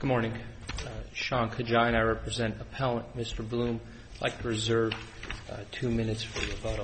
Good morning. Sean Kajai, I represent Appellant Mr. Bloom. I'd like to reserve 2 minutes for rebuttal.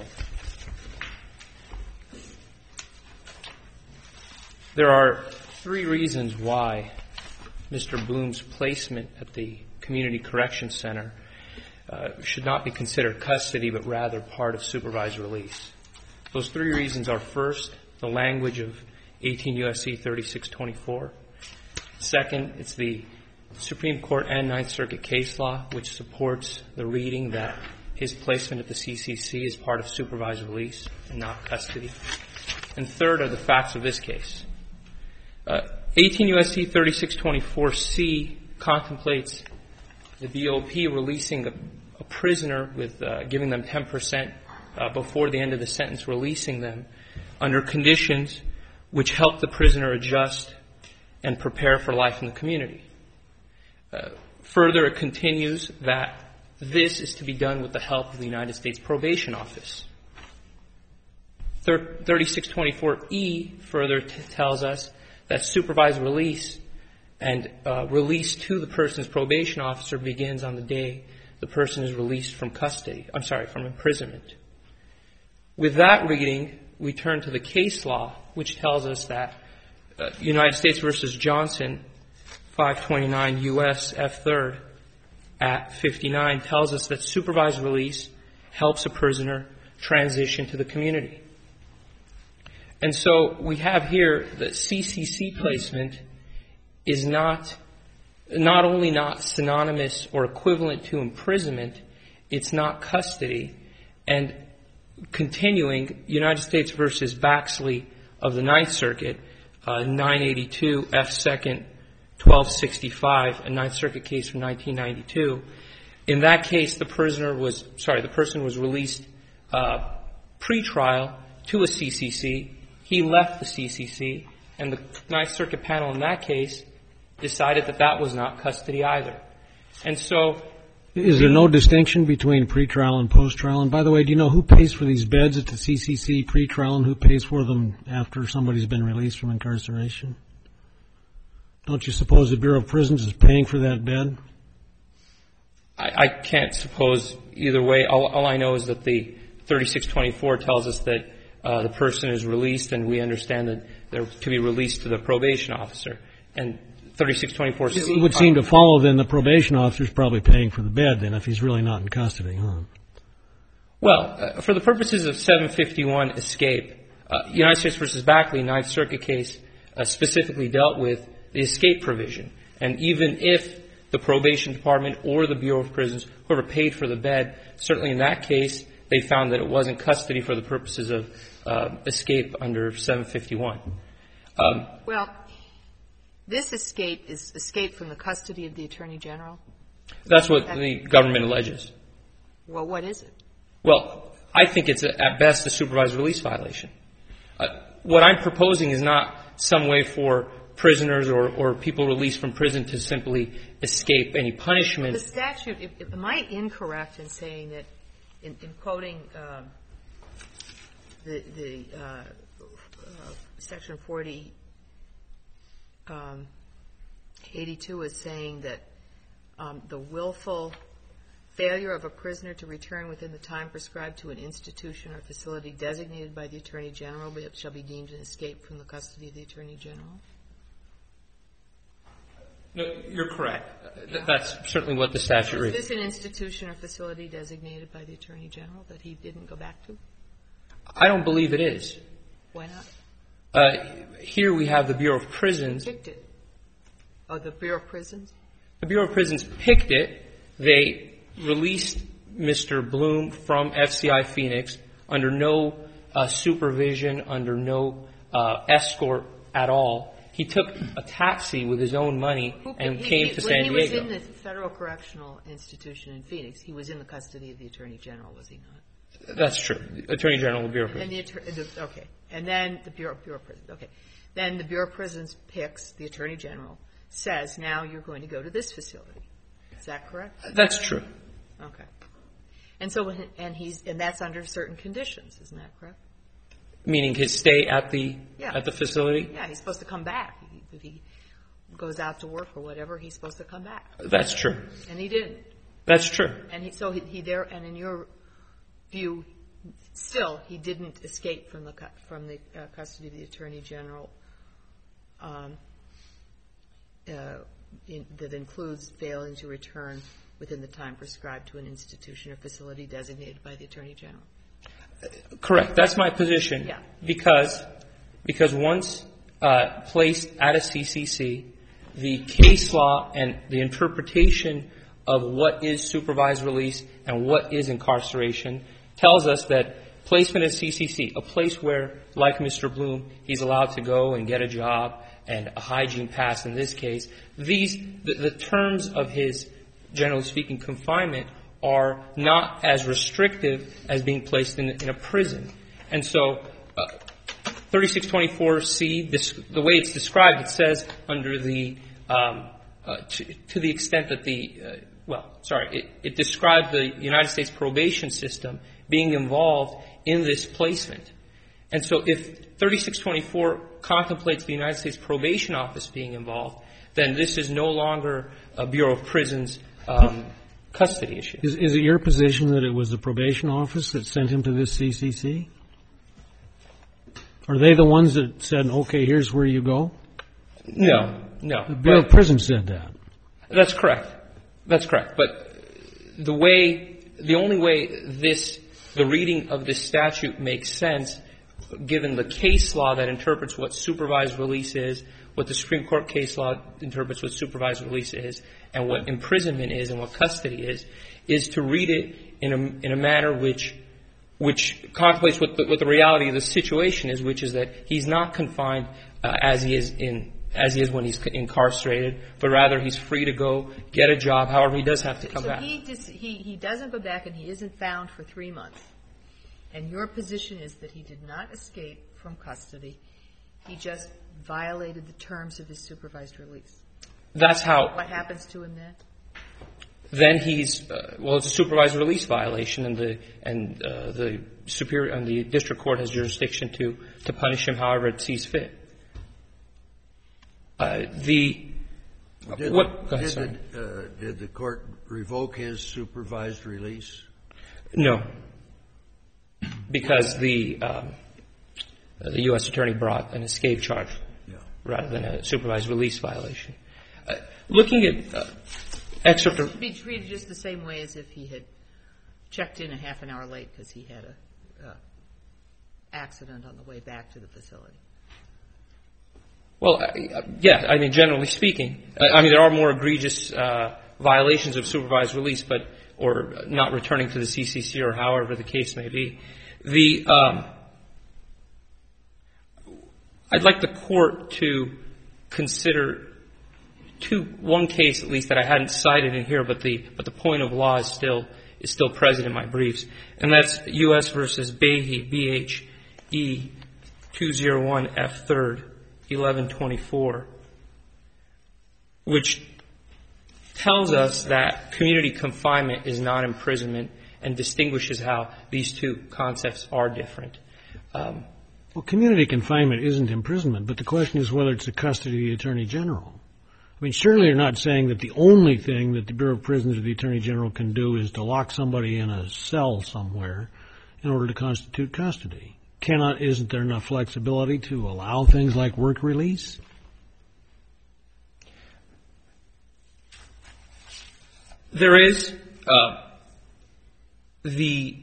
There are 3 reasons why Mr. Bloom's placement at the Community Correction Center should not be considered custody, but rather part of supervised release. Those 3 reasons are, first, the language of 18 U.S.C. 3624. Second, it's the Supreme Court and Ninth Circuit case law, which supports the reading that his placement at the CCC is part of supervised release and not custody. And third are the facts of this case. 18 U.S.C. 3624C contemplates the BOP releasing a prisoner with giving them 10% before the end of the sentence, releasing them under conditions which help the prisoner adjust and prepare for life in the community. Further, it continues that this is to be done with the help of the United States Probation Office. 3624E further tells us that supervised release and release to the person's probation officer begins on the day the person is released from from imprisonment. With that reading, we turn to the case law, which tells us that United States versus Johnson, 529 U.S. F. 3rd at 59, tells us that supervised release helps a prisoner transition to the community. And so we have here that CCC placement is not only not synonymous or equivalent to imprisonment, it's not custody. And continuing, United States versus Baxley of the Ninth Circuit, 982 F. 2nd, 1265, a Ninth Circuit case from 1992. In that case, the person was released pre-trial to a CCC. He left the CCC, and the Ninth Circuit panel in that case decided that that was not custody either. And so, is there no distinction between pre-trial and post-trial? And by the way, do you know who pays for these beds at the CCC pre-trial and who pays for them after somebody's been released from incarceration? Don't you suppose the Bureau of Prisons is paying for that bed? I can't suppose either way. All I know is that the 3624 tells us that the person is released, and we understand that they're to be released to the probation officer. And 3624C... It would seem to follow, then, the probation officer is probably paying for the bed, then, if he's really not in custody, huh? Well, for the purposes of 751 escape, United States versus Baxley, Ninth Circuit case, specifically dealt with the escape provision. And even if the probation department or the Bureau of Prisons, whoever paid for the bed, certainly in that case, they found that it wasn't custody for the purposes of escape under 751. Well, this escape is escape from the custody of the Attorney General? That's what the government alleges. Well, what is it? Well, I think it's at best a supervised release violation. What I'm proposing is not some way for prisoners or people released from prison to simply escape any punishment. The statute, am I incorrect in saying that, in quoting the Section 4082 is saying that the willful failure of a prisoner to return within the time prescribed to an institution or facility designated by the Attorney General shall be deemed an escape from the custody of the Attorney General? No, you're correct. That's certainly what the statute reads. Is this an institution or facility designated by the Attorney General that he didn't go back to? I don't believe it is. Why not? Here we have the Bureau of Prisons. Who picked it? Oh, the Bureau of Prisons? The Bureau of Prisons picked it. They released Mr. Bloom from FCI Phoenix under no supervision, under no escort at all. He took a taxi with his own money and came to San Diego. When he was in the Federal Correctional Institution in Phoenix, he was in the custody of the Attorney General, was he not? That's true. The Attorney General of the Bureau of Prisons. Okay. And then the Bureau of Prisons. Okay. Then the Bureau of Prisons picks the Attorney General, says, now you're going to go to this facility. Is that correct? That's true. Okay. And so, and that's under certain conditions, isn't that correct? Meaning his stay at the facility? Yeah, he's supposed to come back. goes out to work or whatever, he's supposed to come back. That's true. And he didn't. That's true. And he there, and in your view, still, he didn't escape from the custody of the Attorney General. That includes failing to return within the time prescribed to an institution or facility designated by the Attorney General. Correct. That's my position. Yeah. Because once placed at a CCC, the case law and the interpretation of what is supervised release and what is incarceration tells us that placement at CCC, a place where, like Mr. Bloom, he's allowed to go and get a job and a hygiene pass in this case, the terms of his, generally speaking, confinement are not as restrictive as being placed in a prison. And so 3624C, the way it's described, it says under the, to the extent that it described the United States probation system being involved in this placement. And so if 3624 contemplates the United States Probation Office being involved, then this is no longer a Bureau of Prisons custody issue. Is it your position that it was the probation office that sent him to this CCC? Are they the ones that said, okay, here's where you go? No. The Bureau of Prisons said that. That's correct. But the only way the reading of this statute makes sense, given the case law that interprets what supervised release is, what the Supreme Court case law interprets what supervised release is, and what imprisonment is and what custody is to read it in a manner which contemplates what the reality of the situation is, which is that he's not confined as he is when he's incarcerated, but rather he's free to go get a job. However, he does have to come back. So he doesn't go back, and he isn't found for 3 months. And your position is that he did not escape from custody. He just violated the terms of his supervised release. That's how. What happens to him then? Then it's a supervised release violation, and the superior and the district court has jurisdiction to punish him however it sees fit. Did the court revoke his supervised release? No, because the U.S. attorney brought an escape charge rather than a supervised release violation. Looking at excerpt of... It should be treated just the same way as if he had checked in a half an hour late because he had a accident on the way back to the facility. Well, generally speaking, there are more egregious violations of supervised release, or not returning to the CCC, or however the case may be. I'd like the court to consider one case at least that I hadn't cited in here, but the point of law is still present in my briefs, and that's U.S. versus Behe, BHE 201 F3rd 1124, which tells us that community confinement is not imprisonment and distinguishes how these two concepts are different. Well, community confinement isn't imprisonment, but the question is whether it's the custody of the Attorney General. I mean, surely you're not saying that the only thing that the Bureau of Prisons or the Attorney General can do is to lock somebody in a cell somewhere in order to constitute custody. Isn't there enough flexibility to allow things like work release? There is. The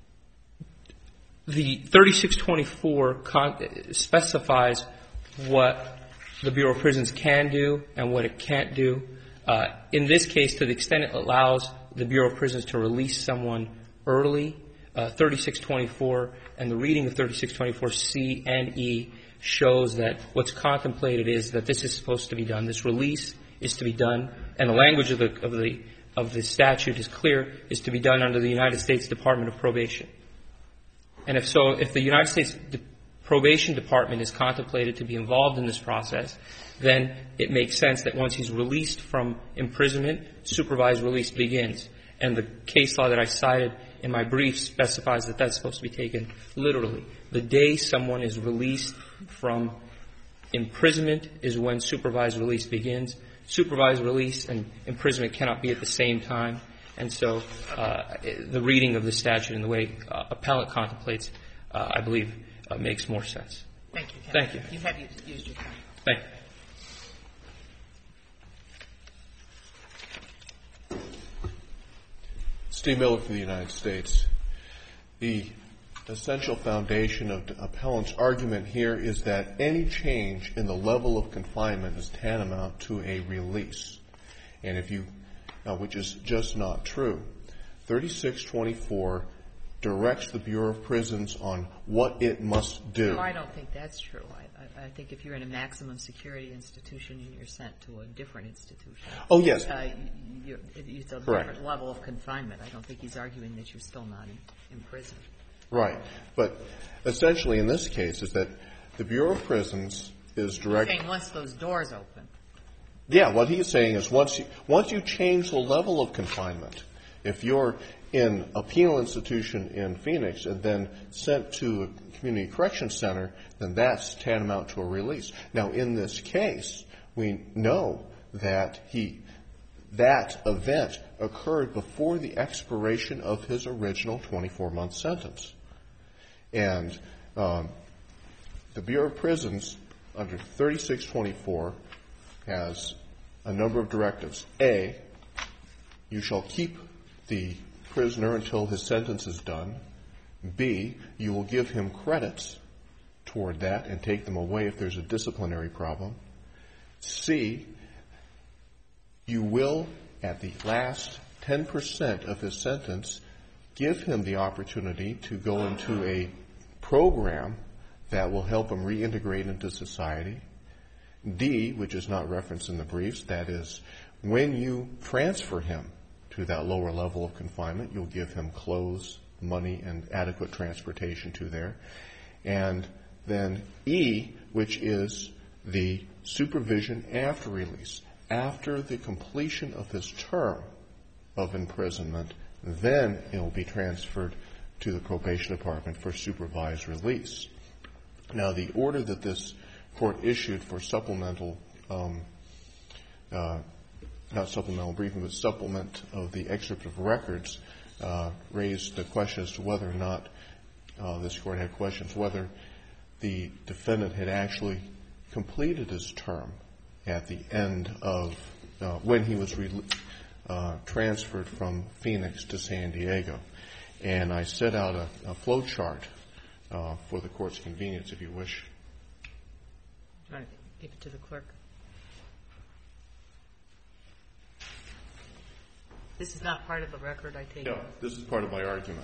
3624 specifies what the Bureau of Prisons can do and what it can't do. In this case, to the extent it allows the Bureau of Prisons to release someone early, 3624 and the reading of 3624C and E shows that what's contemplated is that this is supposed to be done. This release is to be done, and the language of the statute is clear, is to be done under the United States Department of Probation. And if the United States Probation Department is contemplated to be involved in this process, then it makes sense that once he's released from imprisonment, supervised release begins. And the case law that I cited in my brief specifies that that's supposed to be taken literally. The day someone is released from imprisonment is when supervised release begins. Supervised release and imprisonment cannot be at the same time. And so the reading of the statute and the way appellant contemplates, I believe, makes more sense. Thank you, Kevin. Thank you. You have used your time. Thank you. Steve Miller for the United States. The essential foundation of the appellant's argument here is that any change in the level of confinement is tantamount to a release, and which is just not true. 3624 directs the Bureau of Prisons on what it must do. No, I don't think that's true. I think if you're in a maximum security institution and you're sent to a different institution. Oh, yes. It's a Correct. different level of confinement. I don't think he's arguing that you're still not in prison. Right. But essentially in this case is that the Bureau of Prisons is directing. You're saying once those doors open. Yeah, what he's saying is once you change the level of confinement, if you're in a penal institution in Phoenix and then sent to a community correction center, then that's tantamount to a release. Now, in this case, we know that that event occurred before the expiration of his original 24-month sentence. And the Bureau of Prisons, under 3624, has a number of directives. A, you shall keep the prisoner until his sentence is done. B, you will give him credits toward that and take them away if there's a disciplinary problem. C, you will, at the last 10% of his sentence, give him the opportunity to go into a program that will help him reintegrate into society. D, which is not referenced in the briefs, that is, when you transfer him to that lower level of confinement, you'll give him clothes, money, and adequate transportation to there. And then E, which is the supervision after release. After the completion of his term of imprisonment, then it will be transferred to the probation department for supervised release. Now, the order that this court issued for supplemental, not supplemental briefing, but supplement of the excerpt of records, raised the question as to whether or not this court had questions whether the defendant had actually completed his term at the end of when he was transferred from Phoenix to San Diego. And I set out a flow chart for the court's convenience, if you wish. Do you want to give it to the clerk? This is not part of the record, I take it? No, this is part of my argument.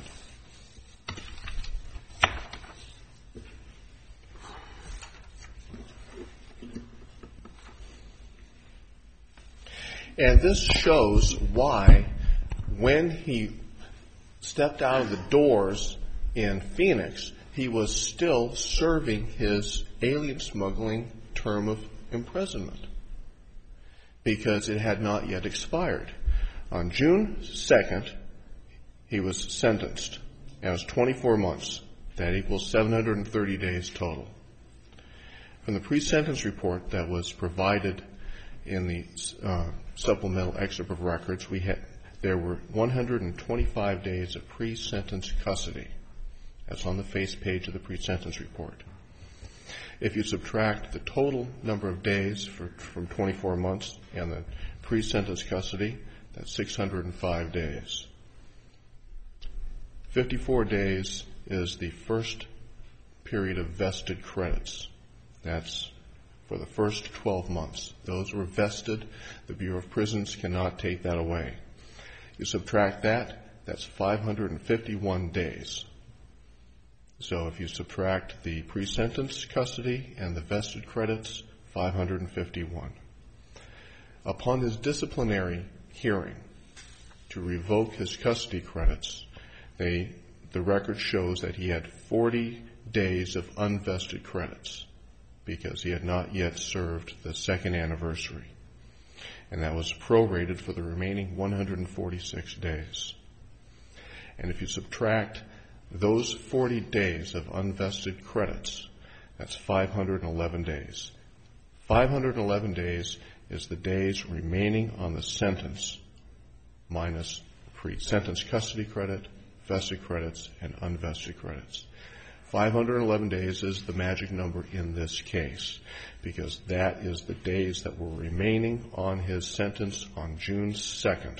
And this shows why, when he stepped out of the doors in Phoenix, he was still serving his alien smuggling term of imprisonment, because it had not yet expired. On June 2nd, he was sentenced. That was 24 months. That equals 730 days total. From the pre-sentence report that was provided in the supplemental excerpt of records, there were 125 days of pre-sentence custody. That's on the face page of the pre-sentence report. If you subtract the total number of days from 24 months and the pre-sentence custody, that's 605 days. 54 days is the first period of vested credits. That's for the first 12 months. Those were vested. The Bureau of Prisons cannot take that away. You subtract that, that's 551 days. So if you subtract the pre-sentence custody and the vested credits, 551. Upon his disciplinary hearing to revoke his custody credits, the record shows that he had 40 days of unvested credits because he had not yet served the second anniversary. And that was prorated for the remaining 146 days. And if you subtract those 40 days of unvested credits, that's 511 days. 511 days is the days remaining on the sentence minus pre-sentence custody credit, vested credits, and unvested credits. 511 days is the magic number in this case because that is the days that were remaining on his sentence on June 2nd.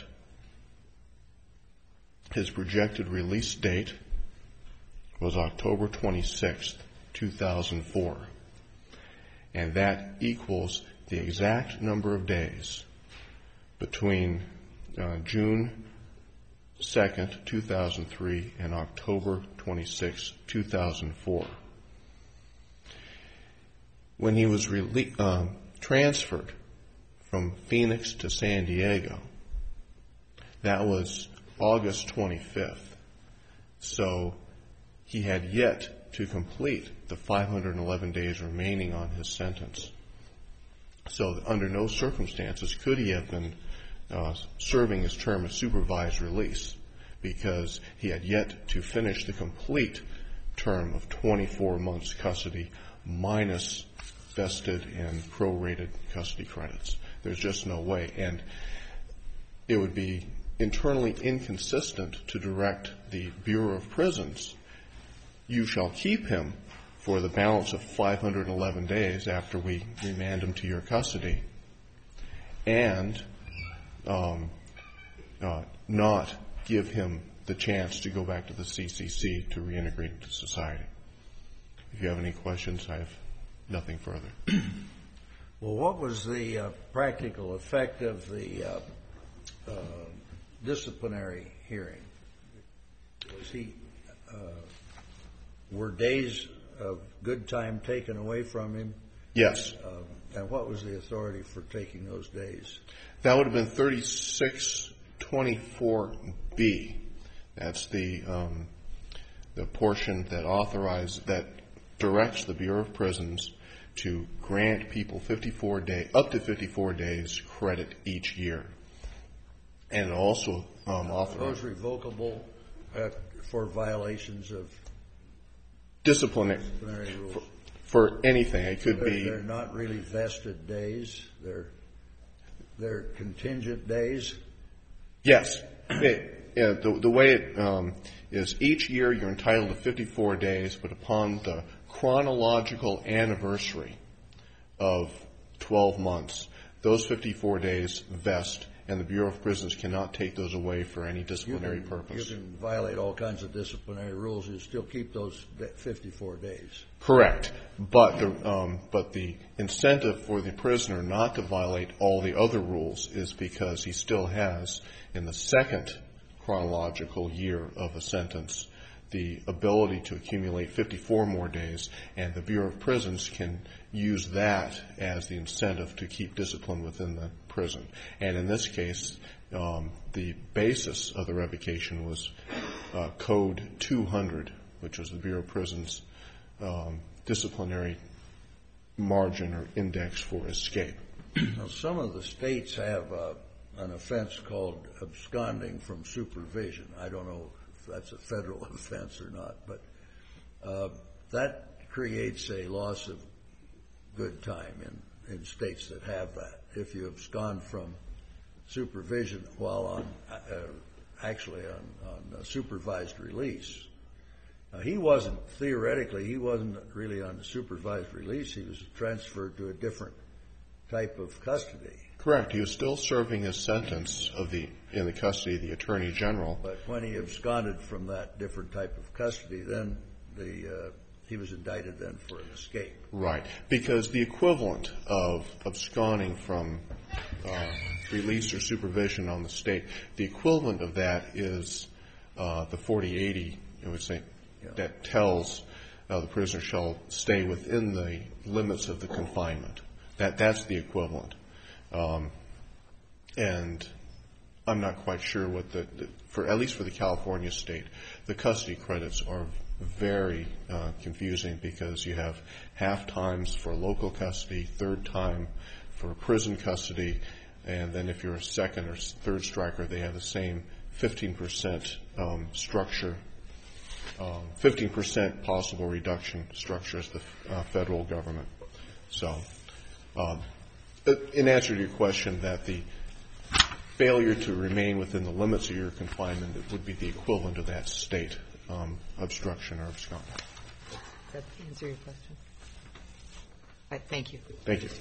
His projected release date was October 26th, 2004. And that equals the exact number of days between June 2nd, 2003 and October 26, 2004. When he was transferred from Phoenix to San Diego, that was August 25th. So he had yet to complete the 511 days remaining on his sentence. So under no circumstances could he have been serving his term of supervised release because he had yet to finish the complete term of 24 months custody minus vested and prorated custody credits. There's just no way. And it would be internally inconsistent to direct the Bureau of Prisons, you shall keep him for the balance of 511 days after we remand him to your custody, and not give him the chance to go back to the CCC to reintegrate into society. If you have any questions, I have nothing further. Well, what was the practical effect of the disciplinary hearing? Was he, were days of good time taken away from him? Yes. And what was the authority for taking those days? That would have been 3624B. That's the portion that directs the Bureau of Prisons to grant people up to 54 days credit each year. And it also authorizes those revocable for violations of disciplinary rules. For anything. It could be. They're not really vested days. They're contingent days. Yes. The way it is, each year you're entitled to 54 days, but upon the chronological anniversary of 12 months, those 54 days vest, and the Bureau of Prisons cannot take those away for any disciplinary purpose. You can violate all kinds of disciplinary rules. You still keep those 54 days. Correct. But the incentive for the prisoner not to violate all the other rules is because he still has, in the second chronological year of a sentence, the ability to accumulate 54 more days, and the Bureau of Prisons can use that as the incentive to keep discipline within the prison. And in this case, the basis of the revocation was Code 200, which was the Bureau of Prisons' disciplinary margin or index for escape. Now, some of the states have an offense called absconding from supervision. I don't know if that's a federal offense or not, but that creates a loss of good time in states that have that. If you abscond from supervision while on supervised release. He wasn't really on the supervised release. He was transferred to a different type of custody. Correct. He was still serving his sentence in the custody of the Attorney General. But when he absconded from that different type of custody, then he was indicted then for an escape. Right. Because the equivalent of absconding from release or supervision on the state, the equivalent of that is the 4080, I would say, that tells the prisoner shall stay within the limits of the confinement. That's the equivalent. And I'm not quite sure what at least for the California state, the custody credits are very confusing because you have half times for local custody, third time for prison custody, and then if you're a second or third striker, they have the same 15% structure, 15% possible reduction structure as the federal government. So In answer to your question, that the failure to remain within the limits of your confinement would be the equivalent of that state obstruction or absconding. Does that answer your question? All right, thank you. Thank you.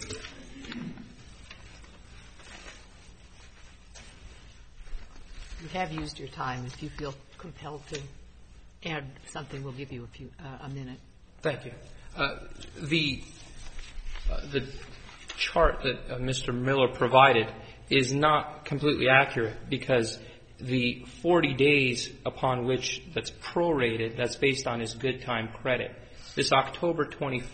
You have used your time. If you feel compelled to add something, we'll give you a minute. Thank you. The chart that Mr. Miller provided is not completely accurate because the 40 days upon which that's prorated, that's based on his good time credit. This October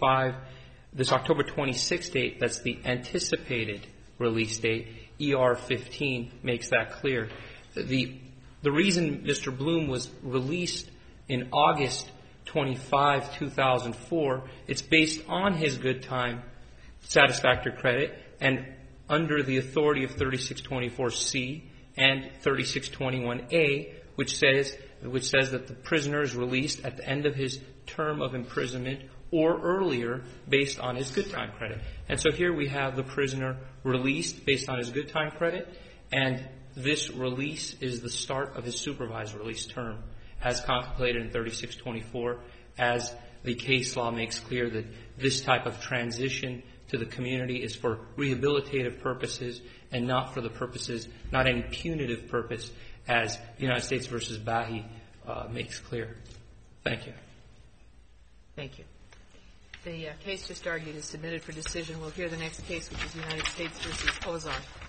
26 date, that's the anticipated release date, ER 15 makes that clear. The reason Mr. Bloom was released in August 25, 2004, it's based on his good time satisfactory credit and under the authority of 3624C and 3621A, which says that the prisoner is released at the end of his term of imprisonment or earlier based on his good time credit. And so here we have the prisoner released based on his good time credit, and this release is the start of his supervised release term, as contemplated in 3624, as the case law makes clear that this type of transition to the community is for rehabilitative purposes and not for the purposes, not any punitive purpose, as United States versus Bahi makes clear. Thank you. Thank you. The case just argued is submitted for decision. We'll hear the next case, which is United States versus Ozark.